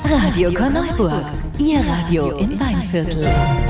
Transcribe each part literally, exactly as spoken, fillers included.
Radio Korneuburg, Ihr Radio im Weinviertel.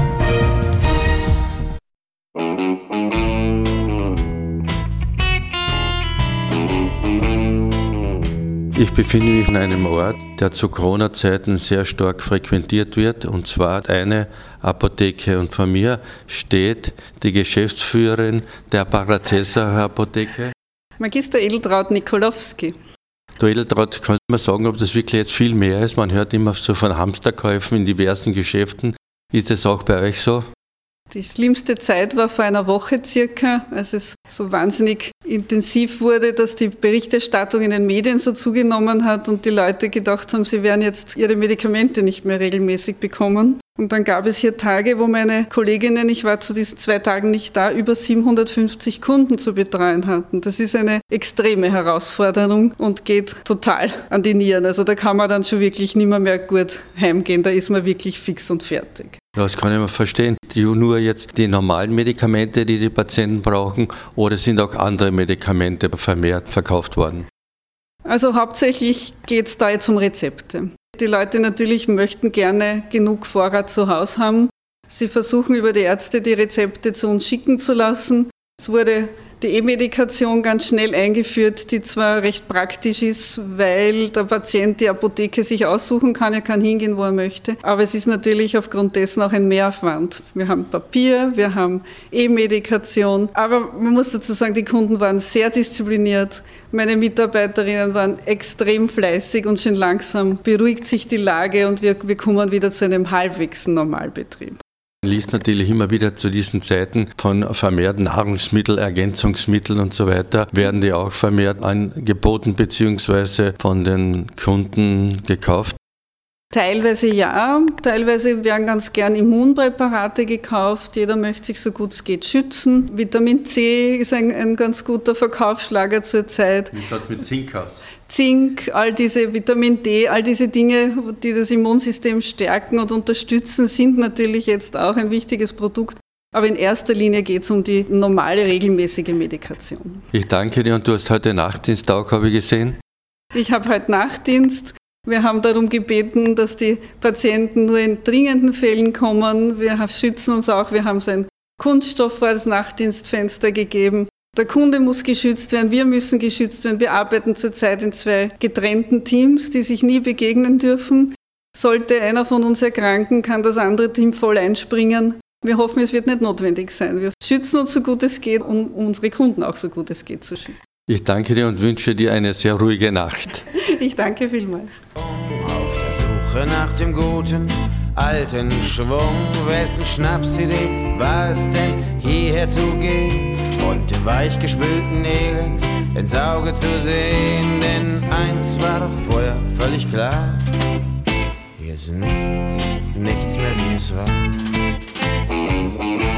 Ich befinde mich an einem Ort, der zu Corona-Zeiten sehr stark frequentiert wird, und zwar eine Apotheke. Und vor mir steht die Geschäftsführerin der Paracelsuser Apotheke. Magister Edeltraud Nikolowski. Du Edeltraud, kannst du mir sagen, ob das wirklich jetzt viel mehr ist? Man hört immer so von Hamsterkäufen in diversen Geschäften. Ist das auch bei euch so? Die schlimmste Zeit war vor einer Woche circa, als es so wahnsinnig intensiv wurde, dass die Berichterstattung in den Medien so zugenommen hat und die Leute gedacht haben, sie werden jetzt ihre Medikamente nicht mehr regelmäßig bekommen. Und dann gab es hier Tage, wo meine Kolleginnen, ich war zu diesen zwei Tagen nicht da, über siebenhundertfünfzig Kunden zu betreuen hatten. Das ist eine extreme Herausforderung und geht total an die Nieren. Also da kann man dann schon wirklich nicht mehr, mehr gut heimgehen, da ist man wirklich fix und fertig. Das kann ich mir verstehen. Die nur jetzt die normalen Medikamente, die die Patienten brauchen, oder sind auch andere Medikamente vermehrt verkauft worden? Also hauptsächlich geht es da jetzt um Rezepte. Die Leute natürlich möchten gerne genug Vorrat zu Hause haben. Sie versuchen über die Ärzte die Rezepte zu uns schicken zu lassen. Es wurde die E-Medikation ganz schnell eingeführt, die zwar recht praktisch ist, weil der Patient die Apotheke sich aussuchen kann, er kann hingehen, wo er möchte. Aber es ist natürlich aufgrund dessen auch ein Mehraufwand. Wir haben Papier, wir haben E-Medikation, aber man muss dazu sagen, die Kunden waren sehr diszipliniert. Meine Mitarbeiterinnen waren extrem fleißig und schon langsam beruhigt sich die Lage und wir, wir kommen wieder zu einem halbwegs Normalbetrieb. Man liest natürlich immer wieder zu diesen Zeiten von vermehrt Nahrungsmittel, Ergänzungsmitteln und so weiter. Werden die auch vermehrt angeboten bzw. von den Kunden gekauft? Teilweise ja, teilweise werden ganz gern Immunpräparate gekauft. Jeder möchte sich so gut es geht schützen. Vitamin C ist ein, ein ganz guter Verkaufsschlager zurzeit. Wie schaut es mit Zink aus? Zink, all diese Vitamin D, all diese Dinge, die das Immunsystem stärken und unterstützen, sind natürlich jetzt auch ein wichtiges Produkt. Aber in erster Linie geht es um die normale, regelmäßige Medikation. Ich danke dir, und du hast heute Nachtdienst auch, habe ich gesehen. Ich habe heute Nachtdienst. Wir haben darum gebeten, dass die Patienten nur in dringenden Fällen kommen. Wir schützen uns auch, wir haben so ein Kunststoff vor das Nachtdienstfenster gegeben. Der Kunde muss geschützt werden, wir müssen geschützt werden. Wir arbeiten zurzeit in zwei getrennten Teams, die sich nie begegnen dürfen. Sollte einer von uns erkranken, kann das andere Team voll einspringen. Wir hoffen, es wird nicht notwendig sein. Wir schützen uns so gut es geht, um unsere Kunden auch so gut es geht zu schützen. Ich danke dir und wünsche dir eine sehr ruhige Nacht. Ich danke vielmals. Auf der Suche nach dem guten alten Schwung, wessen Schnapsidee war es denn, hierher zu gehen und dem weichgespülten Elend ins Auge zu sehen? Denn eins war doch vorher völlig klar: hier ist nichts, nichts mehr wie es war.